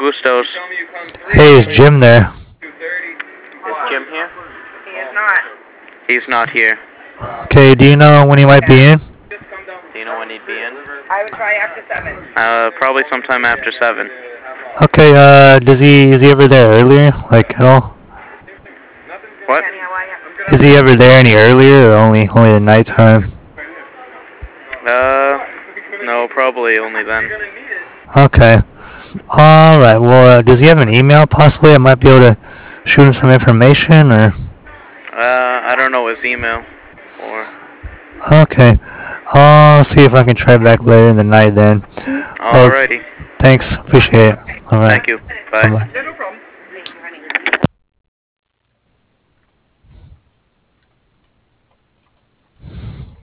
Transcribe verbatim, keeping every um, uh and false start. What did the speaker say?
Gustos. Hey, is Jim there? Is Jim here? He is not. He's not here. Okay, do you know when he might be in? Do you know when he'd be in? I would try after seven. Uh, probably sometime after seven. Okay, uh, does he, is he ever there earlier? Like, at all? What? Is he ever there any earlier or only, only at nighttime? Uh, no, probably only then. Okay. Alright, well, uh, does he have an email possibly? I might be able to shoot him some information, or? Uh, I don't know his email. Or... Okay. I'll see if I can try back later in the night then. Alrighty. Well, thanks, appreciate it. Alright. Thank you. Bye. Bye-bye. Yeah, no problem.